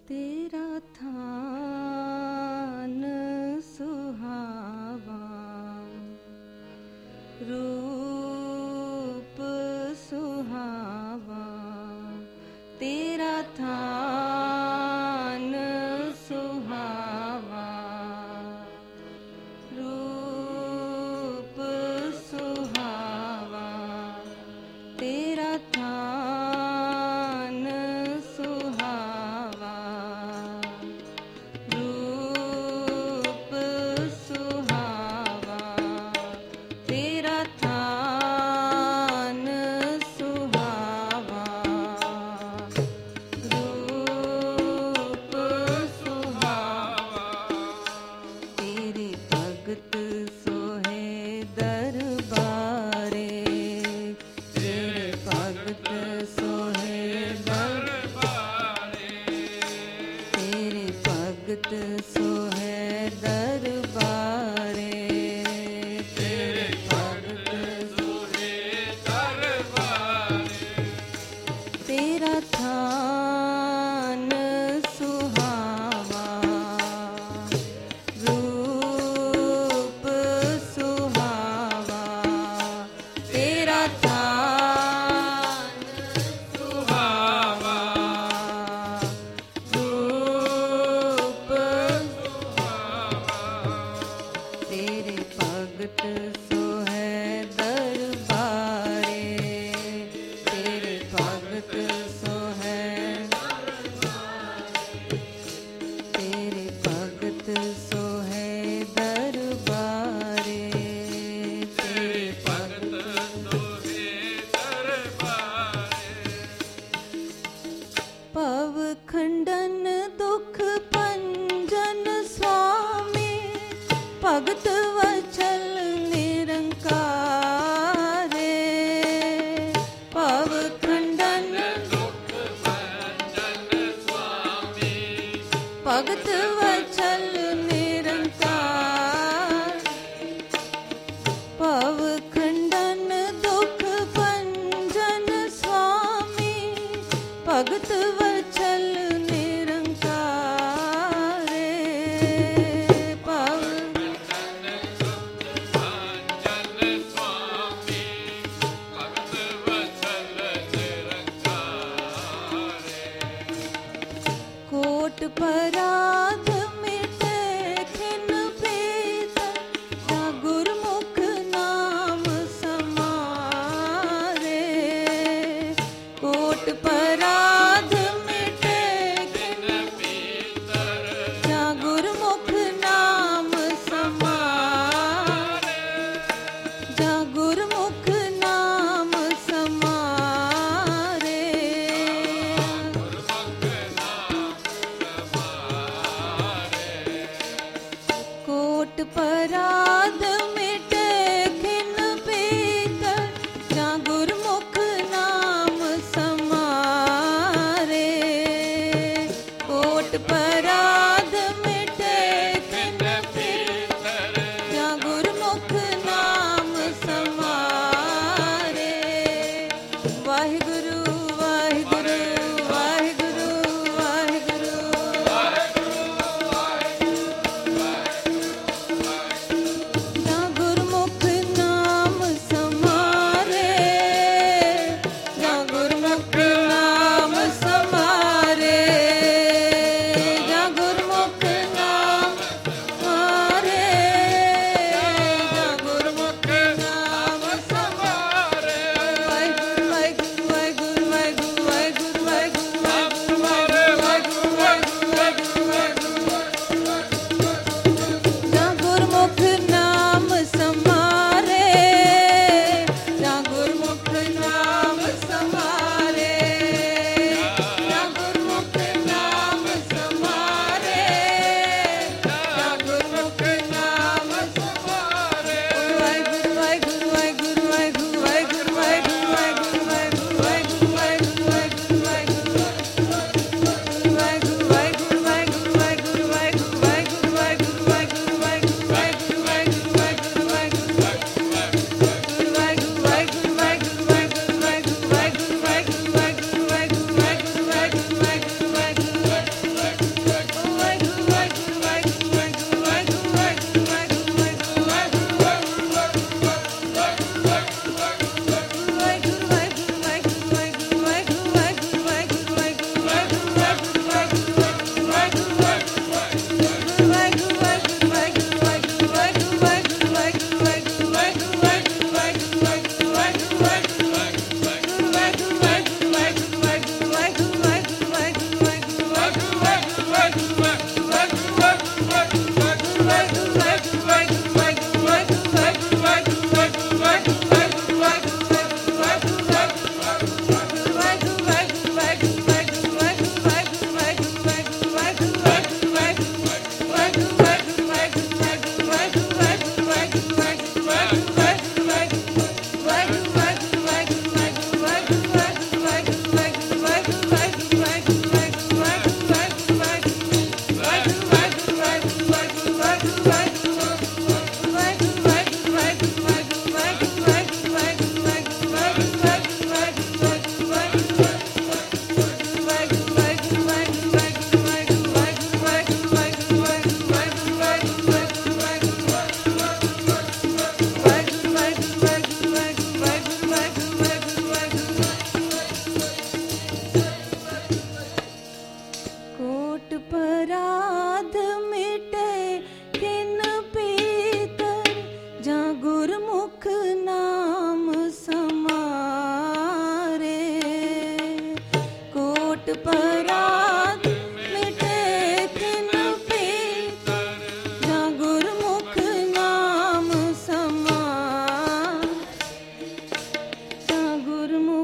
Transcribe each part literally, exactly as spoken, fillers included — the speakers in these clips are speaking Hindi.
तेरा थान सुहावा, रूप सुहावा, तेरा थान सुहावा, रूप सुहावा, तेरा थान सुहावा, रूप सुहावा, तेरा थान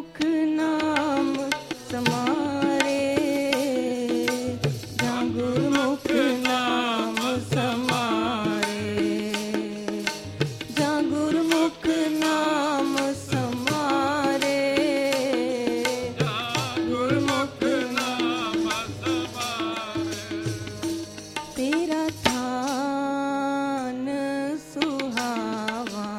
गुरमुख नाम समारे, जहाँ गुरमुख नाम समारे, जहाँ गुरमुख नाम समारे, गुरमुख नाम समारे। तेरा थान सुहावा,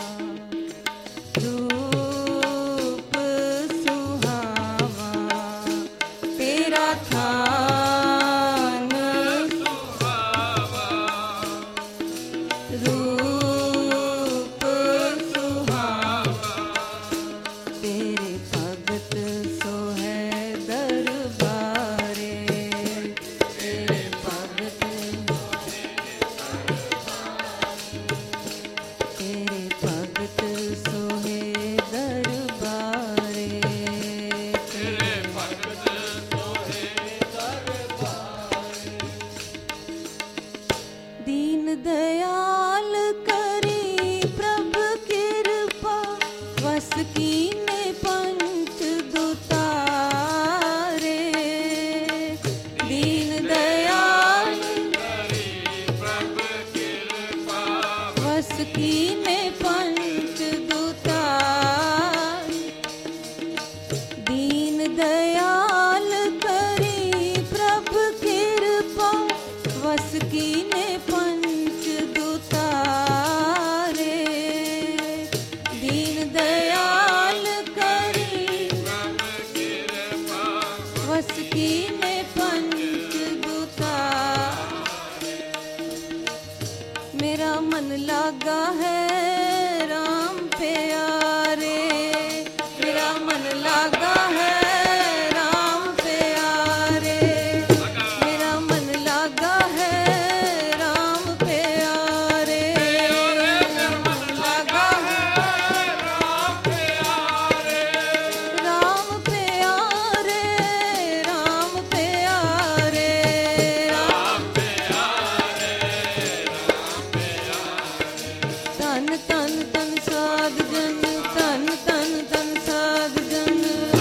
रूप सुहावा, तेरा थान सुहावा, रूप सुहावा, तेरे भगत सो है दरबारे, तेरे भगत तेरे भगत सोहे दरबारे, तेरे भगत सोहे दरबारे। दीन दयाल करी प्रभु कृपा, वस कीने पंच दुतारे, दीन दयाल करी प्रभु कृपा, वस कीने पंच दुतार, दीन दयाल करी प्रभु कृपा, वस कीने पंच दुतारे, दीन दयाल करी प्रभु कृपा, वस कीने पंच दुतारे। मेरा मन लागा है राम प्यारे, मेरा मन लागा है राम प्यारे, मेरा मन लागा है राम प्यारे, मेरा मन लागा है राम प्यारे, राम प्यारे, राम प्यारे, राम तन तन तन साध जन, तन तन तन साध जन,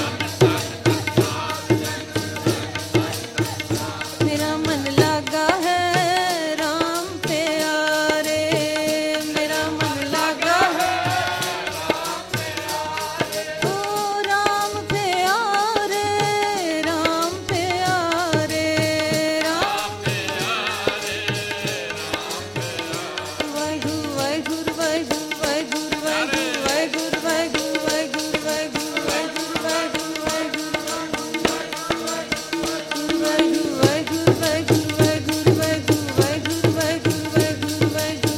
मेरा मन लागा है राम प्यारे, मेरा मन लागा है ओ राम प्यारे, राम प्यारे, राम वाहिगुरु वाहिगुरु वाहिगुरु वाहिगुरु वाहिगुरु वाहिगुरु वाहिगुरु वाहिगुरु वाहिगुरु वाहिगुरु वाहिगुरु वाहिगुरु वाहिगुरु वाहिगुरु वाहिगुरु वाहिगुरु वाहिगुरु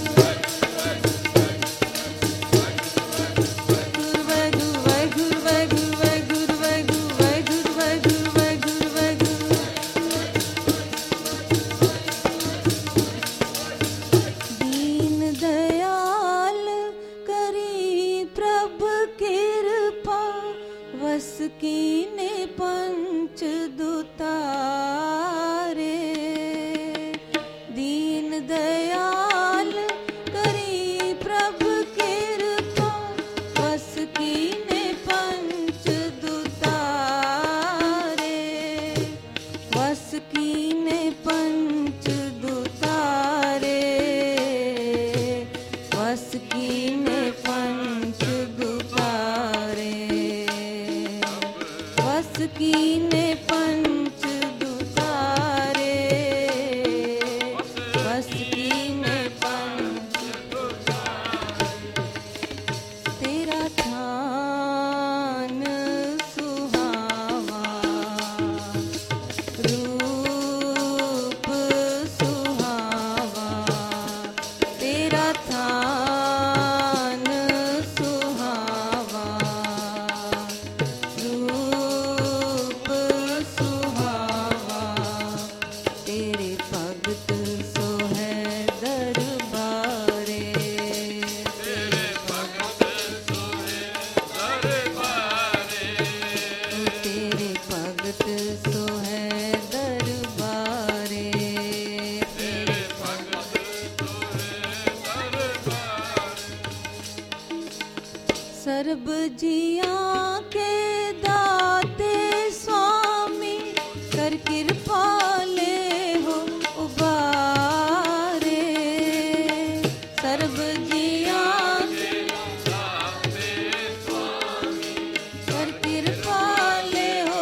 दीन दयाल करी प्रभु कृपा, वस कीने पंच दुतारे, दीन दयाल करी प्रभु कृपा, वस कीने पंच दुतारे, वस कीने पंच दुतारे, वस कीने पंच दुतारे, वस कीने पंच दुतारे। जियां के दाते स्वामी कर कृपा ले हो उबारे। सर्ब जियां के दाते स्वामी कर कृपा ले हो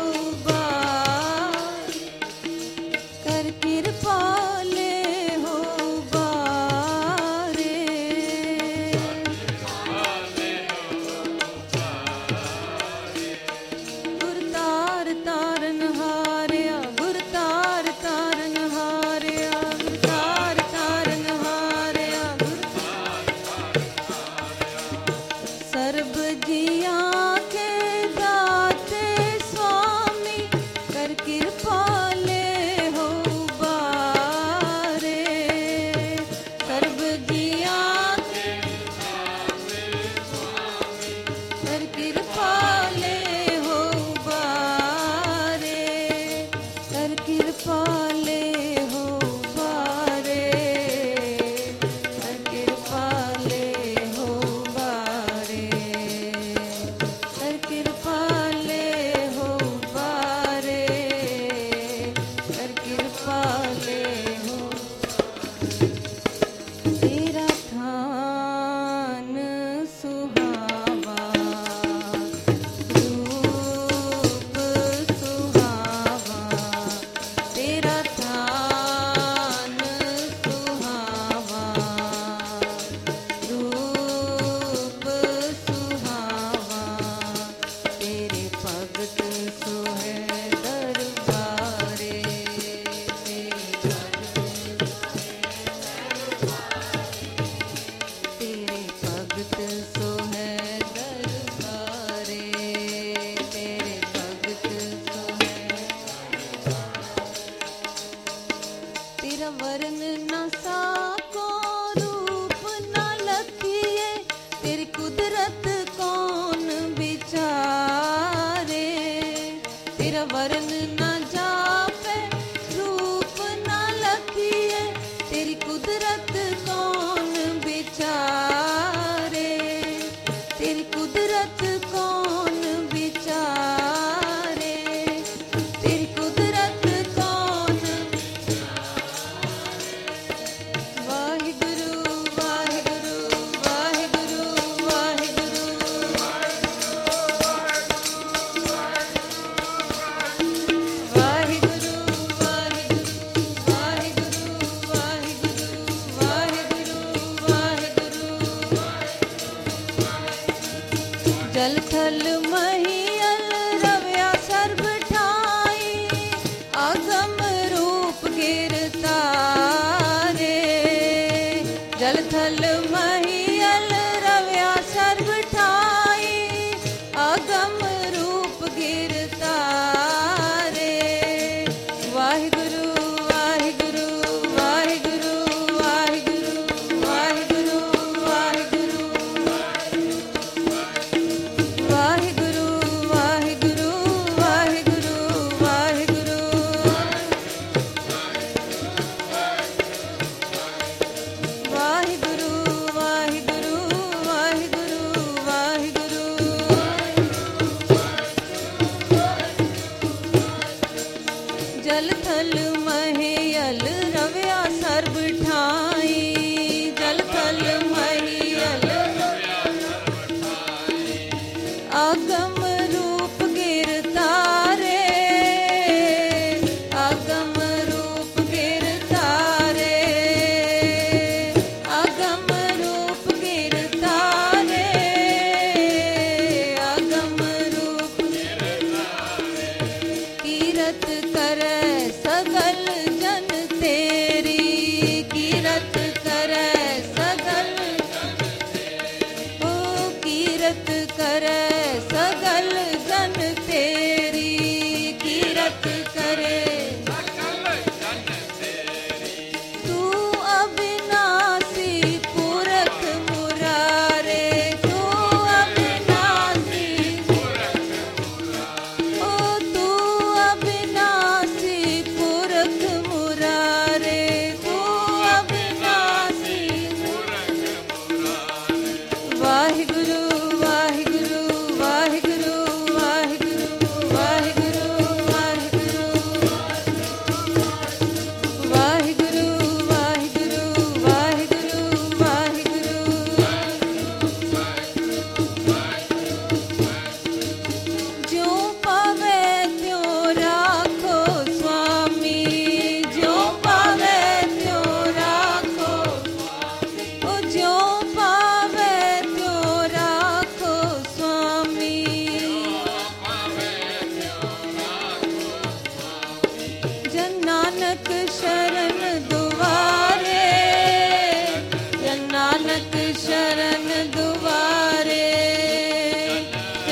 उबारे। कर कृपा ले हो उबारे। गुरतार तारन हारिया गुरतार तारन हारिया गुरतार तारन हारिया सर्ब जियां के दाते स्वामी कर कृपा ले हो उबारे। सर्ब जियां के कर कृपा ले हो उबारे। कर कृपा ले हो उबारे। कर कृपा ले हो उबारे। कर कृपा ले हो उबारे। कर कृपा ले हो। तेरा थान सुहावा रूप सुहावा। तेरा थान सुहावा रूप सुहावा। तेरे भगत सोहे दरबारे। तेरे भगत सोहे दरबारे। तेरे भगत सोहे। तेरा वरन न साको रूप न लखिए। तेरी कुदरत कौन विचारे। तेरा वरन न जापे रूप न लखिए। तेरी कुदरत कौन विचारे। तेरी कुदरत कौन विचारे। तेरी कुदरत कौन। वाहिगुरु वाहिगुरु वाहिगुरु वाहिगुरु वाहिगुरु वाहिगुरु वाहिगुरु वाहिगुरु वाहिगुरु वाहिगुरु। जल थल महियल रव्या सर्ब ठाई। आगम रूप गिरतारे। जल थल महियल रव्या सर्ब ठाई। आगम रूप गिरतारे। वाहिगुरु वाहिगुरु वाहिगुरु वाहिगुरु वाहिगुरु वाहिगुरु वाहिगुरु वाहिगुरु वाहिगुरु वाहिगुरु। वाहिगुरु वाहिगुरु वाहिगुरु वाहिगुरु। जल थल महियल रव्या सर्ब ठाई। जल थल महियल आगम रूप गिरतारे। आगम रूप गिरतारे। आगम रूप गिरतारे। आगम रूप कीरत करे सगल जन तेरी। कीरत करे सगल ओ कीरत करे सगल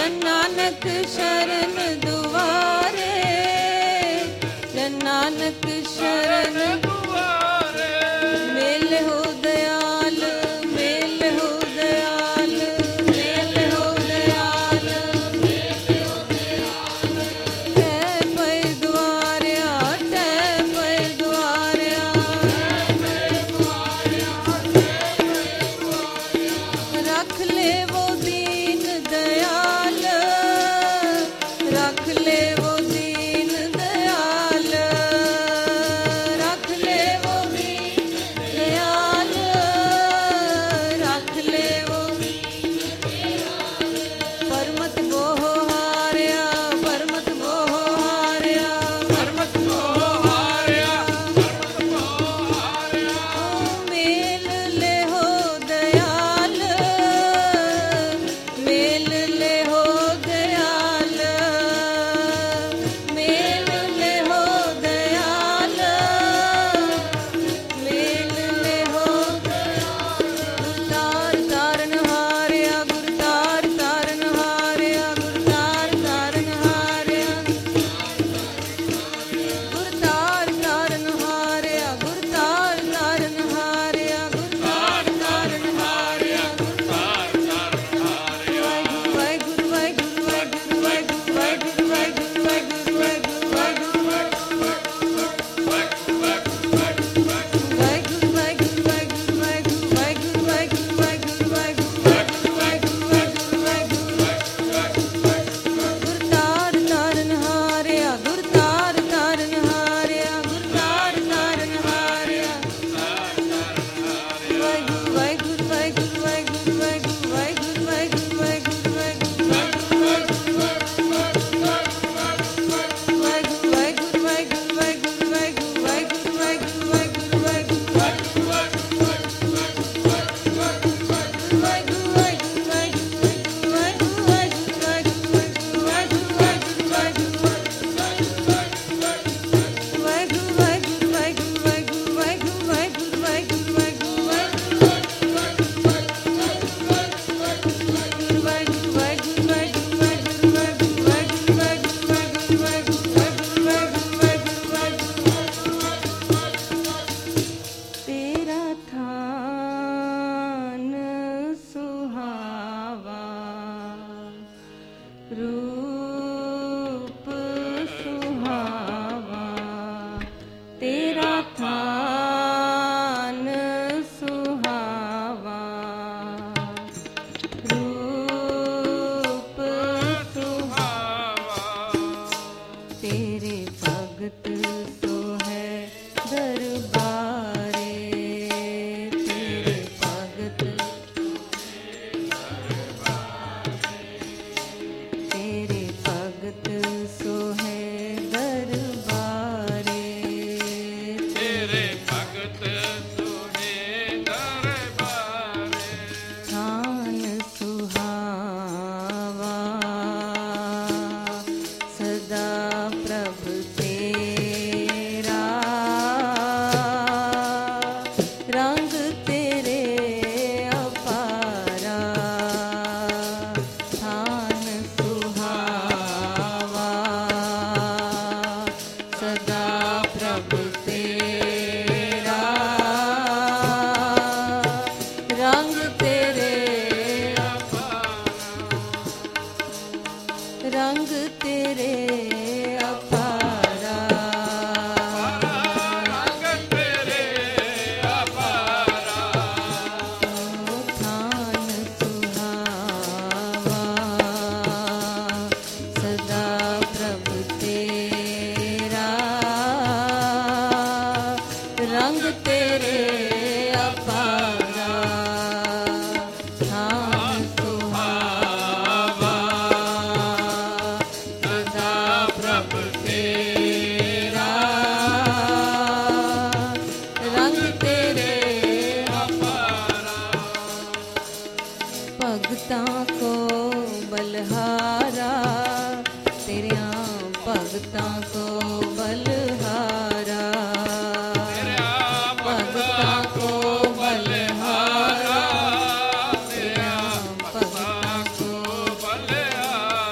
जन नानक शरण दुआरे, जन नानक शरण दुआरे। मेल हो दयाल, मेल हो दयाल, मेल हो दयाल, मेल हो दयाल। टै पै दुआरिया, टै पै दुआरिया, रख ले वो दीन दयाल, रख ले वो दीन दयाल, रख ले वो दीन दयाल, रख ले वो परमत मोह हारिया, परमत मोह हारिया, परमत मोह हारिया, परमत मोह हारिया। मेल ले हो दयाल, मेल ले हो दयाल, मेल ले हो दयाल, मेल ले हो दयाल। गुरतार तारन हारिया, गुरतार तारन हारिया, गुरतार तारन हारिया, गुरतार तारन हारिया, गुरतार तारन हारिया, गुरतार तारन हारिया, गुरतार तारन हारिया। वाहिगुरू वाहिगुरू वाहिगुरू वाहिगुरू वाहिगुरू वाहिगुरू वाहिगुरू वाहिगुरू वाहिगुरू गुरतार तारन हारिया, गुरतार तारन हारिया, गुरतार तारन हारिया। वाहिगुरू वाहिगुरू वाहिगुरू वाहिगुरू वाहिगुरू वाहिगुरू वाहिगुरू वाहिगुरू वाहिगुरू वाहिगुरू वाहिगुरू वाहिगुरू वाहिगुरू वाहिगुरू वाहिगुरू वाहिगुरू वाहिगुरू तेरा थान सुहावा, रूप सुहावा। तेरा थान सुहावा, रूप सुहावा। तेरे भगत सो है दरबारे, तेरे भगत तेरे भगत सो है दरबारे, तेरे भगत सोहे दरबारे। थान सुहावा, सदा प्रभु तेरा, रंग तेरे अपारा। थान सुहावा, सदा प्रभु तेरा, रंग तेरे रंग तेरे अपारा। रंग तेरे अपारा। थान सुहावा, सदा प्रभु तेरा, रंग तेरे अपारा। थान सुहावा, सदा प्रभु तेरा, रंग तेरे अपारा। भगतां को बलहारा, तेरिया भगतां को बलहारा। तेरा भगतां को बलहारा। तेरा भगतां को बलहारा।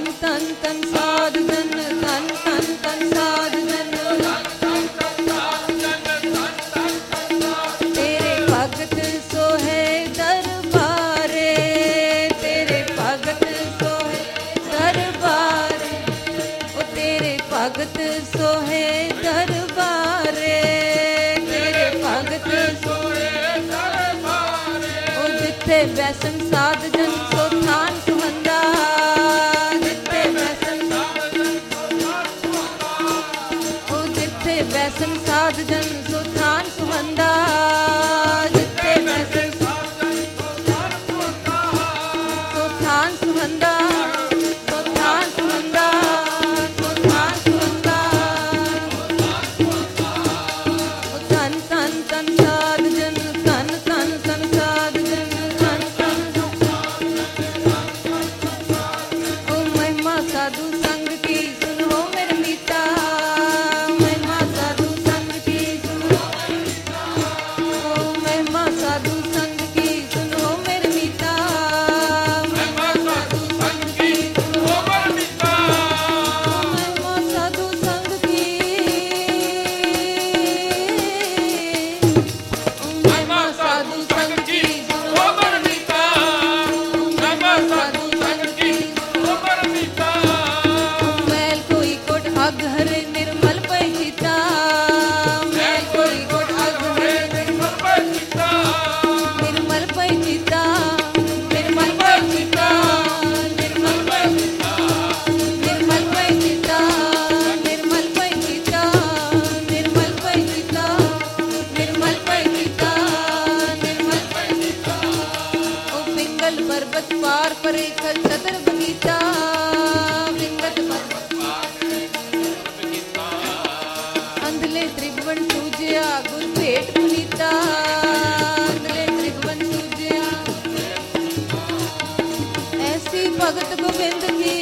ਧੰਨ ਧੰਨ ਧੰਨ ਸਾਧ ਜਨ, ਧੰਨ ਧੰਨ ਧੰਨ ਸਾਧ ਜਨ, ਤੇਰੇ ਭਗਤ ਸੋਹੇ ਦਰਬਾਰੇ, ਤੇਰੇ ਭਗਤ ਸੋਹੇ ਦਰਬਾਰੇ, ਉਹ ਤੇਰੇ ਭਗਤ ਸੋਹੇ ਦਰਬਾਰੇ, ਤੇਰੇ ਭਗਤ ਸੋਹੇ ਦਰਬਾਰੇ, ਉਹ ਜਿੱਥੇ ਬੈਸਨ ਸਾਧ ਜਨ ਸੋ ਥਾਨ ਸੁਹੰਦਾ, ਜਿੱਥੇ ਬੈਸਨ ਉਹ ਜਿੱਥੇ ਬੈਸਨ ਸਾਧ ਜਨ ਸੋ ਥਾਨ ਸੁਹੰਦਾ, ਜਿੱਥੇ ਬੈਸਨ ਸੋ ਥਾਨ ਸੁਹੰਦਾ, ਸੋ ਥਾਨ ਸੁਹੰਦਾ, ਸੋ ਥਾਨ ਸੁਹੰਦਾ, ਉਹ ਧੰਨ ਧੰਨ ਧੰਨ ਸਾਧ ਜਨ, ਧੰਨ ਧੰਨ ਧੰਨ ਸਾਧ ਜਨ, ਧੰਨ ਧੰਨ ਉਹ ਮਹਿਮਾ ਸਾਧੂ ਸੰਗ ਕੀ ਸੁਨੋ ਮੇਰੇ ਮੀਤਾ, ਮਹਿਮਾ ਸਾਧੂ ਸੰਗ ਕੀ ਸੁਨੋ, ਉਹ ਮਹਿਮਾ ਸਾਧੂ ਸੰਗ ਕੀ ਸੁਨੋ ਮੇਰੇ ਮੀਤਾ, ਮਹਿਮਾ ਸਾਧੂ ਸੰਗ ਕੀ ਸੁਨੋ ਮੇਰੇ ਮੀਤਾ, ਮਹਿਮਾ ਸਾਧੂ ਸੰਗ ਕੀ, ਮਹਿਮਾ ਸਾਧੂ ਸੰਗ ਕੀ ਸੁਨੋ ਮੇਰੇ ਮੀਤਾ, ਮਹਿਮਾ ਸਾਧੂ ਸੰਗ ਕੀ ਮੈਲ ਕੋਈ ਕੋਟ ਅਗ ਹਰੇ ਨਿਰਮਲ ਪੈ ਚਿਤਾ, ਮੈਲ ਕੋਈ ਕੋਟ ਅਗ ਹਰੇ ਨਿਰਮਲ ਪੈ ਚਿਤਾ, ਨਿਰਮਲ ਪੈ ਚਿਤਾ, ਨਿਰਮਲ ਪੈ ਚਿਤਾ, ਨਿਰਮਲ ਪੈ ਚਿਤਾ, ਨਿਰਮਲ ਪੈ ਚਿਤਾ, ਨਿਰਮਲ ਪੈ ਚਿਤਾ, ਨਿਰਮਲ ਪੈ ਚਿਤਾ, ਨਿਰਮਲ ਪੈ ਚਿਤਾ, ਨਿਰਮਲ ਪੈ ਚਿਤਾ, ਉਹ ਪਿੰਗਲ ਪਰਬਤ ਪਾਰ ਪਰੇ ਖਲ ਚਤਰ ਬਗੀਚਾ, ਪਿੰਗਲ ਪਰਬਤ ਅੰਧਲੇ ਤ੍ਰਿਭਵਨ ਸੂਜਿਆ ਗੁਰ ਭੇਟ ਪੁਨੀਤਾ, ਅੰਧਲੇ ਤ੍ਰਿਭਵਨ ਸੂਜਿਆ ਐਸੀ ਭਗਤ ਗੋਬਿੰਦ ਕੀ,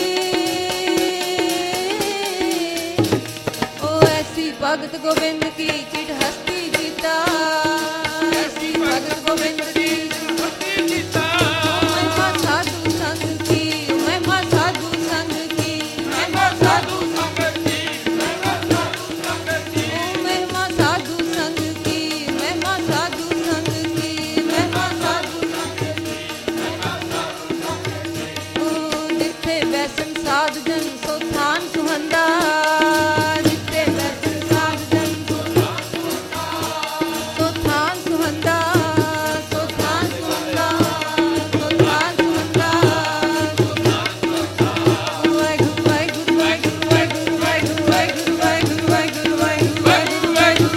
ਓ ਐਸੀ ਭਗਤ ਗੋਬਿੰਦ ਕੀ ਕਿਟ ਹਸਤੀ ਜੀਤਾ, ਐਸੀ ਭਗਤ ਗੋਬਿੰਦ ਕੀ ਹਸਤੀ ਜੀਤਾ, ਮਹਿਮਾ ਸਾਧੂ ਸੰਗ ਕੀ, ਮਹਿਮਾ ਸਾਧੂ ਸੰਗ ਕੀ, ਮਹਿਮਾ ਸਾਧੂ ਸੰਗ ਕੀ, ਮਹਿਮਾ ਸਾਧੂ ਸੰਗ ਕੀ, ਮਹਿਮਾ ਸਾਧੂ ਸੰਗ ਕੀ, ਮਹਿਮਾ ਸਾਧੂ ਸੰਗ ਕੀ, ਮਹਿਮਾ ਸਾਧੂ ਸੰਗ ਕੀ, ਮਹਿਮਾ ਸਾਧੂ ਸੰਗ ਕੀ, ਉਹ ਜਿੱਥੇ ਬੈਸਨ ਸਾਧ ਜਨ ਸੋ ਥਾਨ ਸੁਹੰਦਾ, ਜਿੱਥੇ ਬੈਸਨ ਸਾਧ ਜਨ ਸੋ ਥਾਨ ਸੁਹੰਦਾ, ਸੋ ਥਾਨ ਸੁਹੰਦਾ, ਸੋ ਥਾਨ ਸੁਹੰਦਾ, ਵਾਹਿਗੁਰੂ ਵਾਹਿਗੁਰੂ ਵਾਹਿਗੁਰੂ ਵਾਹਿਗੁਰੂ ਵਾਹਿਗੁਰੂ ਵਾਹਿਗੁਰੂ ਵਾਹਿਗੁਰੂ ਵਾਹਿਗੁਰੂ ਵਾਹਿਗੁਰੂ ਵਾਹਿਗੁਰੂ ਵਾਹਿਗੁਰੂ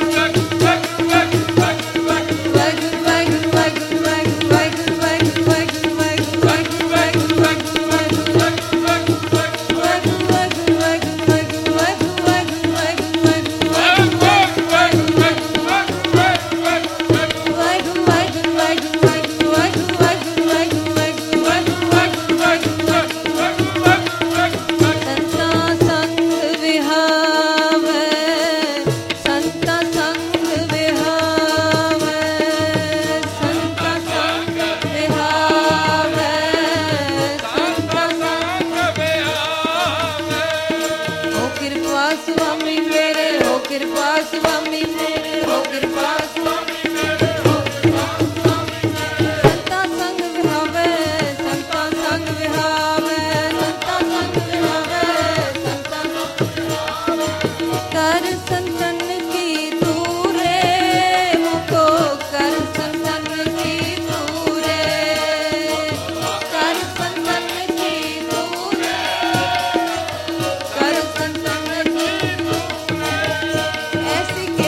ਸੰਤਾਂ ਸੰਗ ਵਿਹਾਵੈ, ਸੰਤਾਂ ਸੰਗ ਵਿਹਾਵੈ, ਸੰਤਾਂ ਸੰਗ ਵਿਹਾਵੈ, ਸੰਤਾਂ ਸੰਗ ਵਿਹਾਵੈ, ਹੋ ਕਿਰਪਾ ਸੁਆਮੀ ਮੇਰੇ, ਹੋ ਕਿਰਪਾ ਸੁਆਮੀ ਮੇਰੇ, ਹੋ ਕਿਰਪਾ ਸੁਆਮੀ ਮੇਰੇ, ਹੋ ਕਿਰਪਾ ਸੁਆਮੀ ਮੇਰੇ, ਸੰਤਾਂ ਸੰਗ ਵਿਹਾਵੈ, ਸੰਤਾਂ ਸੰਗ ਵਿਹਾਵੈ, ਸੰਤਾਂ ਸੰਗ ਵਿਹਾਵੈ, ਸੰਤਾਂ ਸੰਗ ਵਿਹਾਵੈ, ਕਰ ਸੰਤਨ ਕੀ ਤੂਰੇ ਮੁਕੋ, ਕਰ ਸੰਤਨ ਕੀ ਤੂਰੇ, ਕਰ ਸੰਤਨ ਕੀ ਤੂਰੇ, ਕਰ ਸੰਤਨ ਕੀ ਤੂਰੇ, ਐਸੀ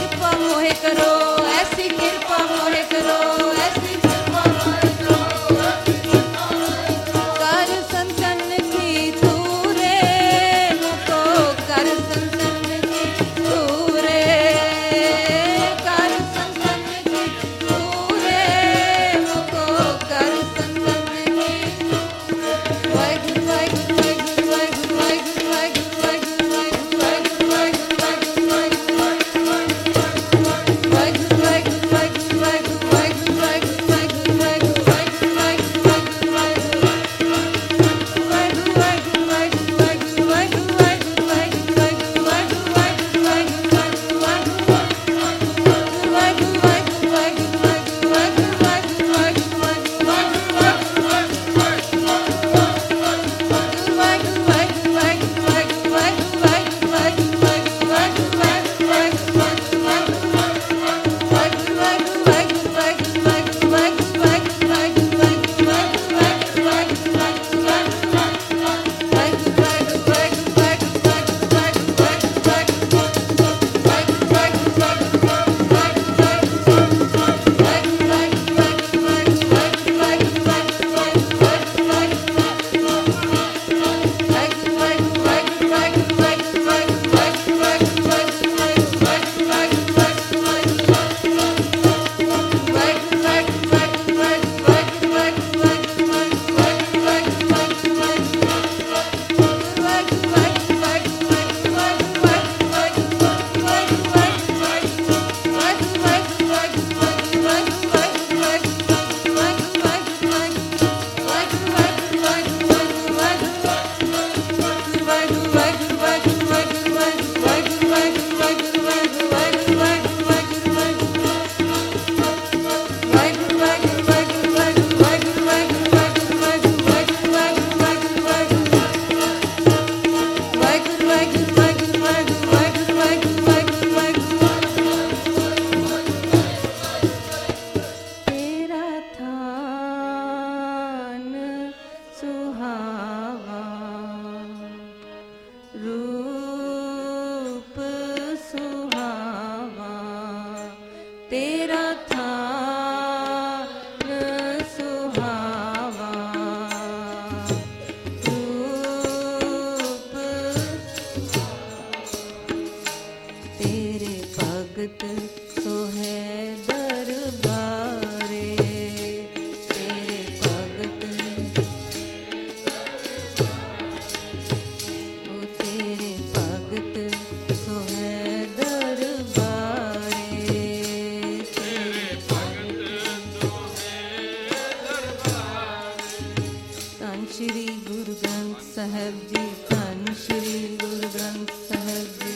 ਧੰਨ ਸ਼੍ਰੀ ਗੁਰੂ ਗ੍ਰੰਥ ਸਾਹਿਬ ਜੀ।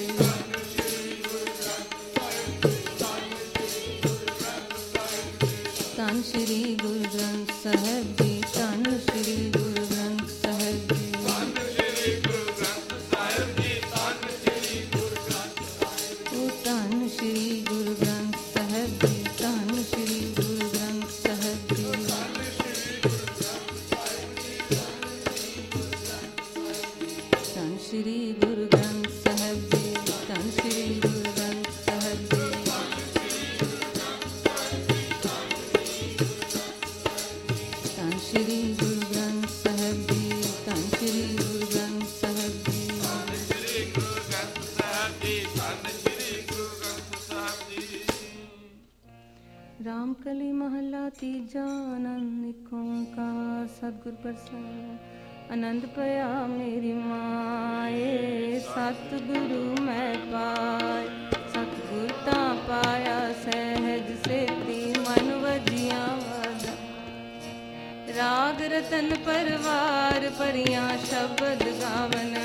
ਧੰਨ ਸ਼੍ਰੀ ਗੁਰੂ ਗ੍ਰੰਥ ਸਾਹਿਬ ਜੀ। ਧੰਨ ਸ਼੍ਰੀ ਗੁਰੂ ਗ੍ਰੰਥ ਸਾਹਿਬ ਜੀ। ਧੰਨ ਸ਼੍ਰੀ ਗੁਰੂ ਗ੍ਰੰਥ ਸਾਹਿਬ ਜੀ। ਧੰਨ ਸ਼੍ਰੀ ਗੁਰੂ ਗ੍ਰੰਥ ਉਹ ਧੰਨ ਸ਼੍ਰੀ ਗੁਰੂ ਗ੍ਰੰਥ ਸਾਹਿਬ ਜੀ। ਧੰਨ ਸ਼੍ਰੀ ਗੁਰੂ ਗ੍ਰੰਥ ਸਾਹਿਬ ਜੀ। ਧੰਨ ਸ਼੍ਰੀ ਗੁਰੂ ਗ੍ਰੰਥ ਸਾਹਿਬ ਜੀ। ਧੰਨ ਸ਼੍ਰੀ ਗੁਰੂ ਗ੍ਰੰਥ ਸਾਹਿਬ ਜੀ। ਧੰਨ ਸ਼੍ਰੀ ਗੁਰੂ ਗ੍ਰੰਥ ਸਾਹਿਬ ਜੀ। ਧੰਨ ਸ਼੍ਰੀ ਗੁਰੂ ਗ੍ਰੰਥ ਸਾਹਿਬ ਜੀ। ਧੰਨ ਸ਼੍ਰੀ ਗੁਰੂ ਗ੍ਰੰਥ ਸਾਹਿਬ ਜੀ। ਧੰਨ ਸ਼੍ਰੀ ਗੁਰੂ ਗ੍ਰੰਥ ਸਾਹਿਬ ਜੀ। ਰਾਮ ਕਲੀ ਮਹੱਲਾ ਤੀਜਾ। ਆਨੰਦ ਏਕ ਓੰਕਾਰ ਸਤਿਗੁਰ ਪ੍ਰਸਾਦਿ। ਆਨੰਦ ਪਿਆ ਮੇਰੀ ਮਾਏ ਸਤਿਗੁਰੂ ਮੈਂ ਪਾਏ। ਸਤਿਗੁਰ ਤਾਂ ਪਾਇਆ ਸਹਿਜ ਸੇਤੀ ਮਨ ਵਜੀਆਂ ਵਾਦਾ। ਰਾਗ ਰਤਨ ਪਰਵਾਰ ਭਰੀਆਂ ਸ਼ਬਦ ਗਾਵਨ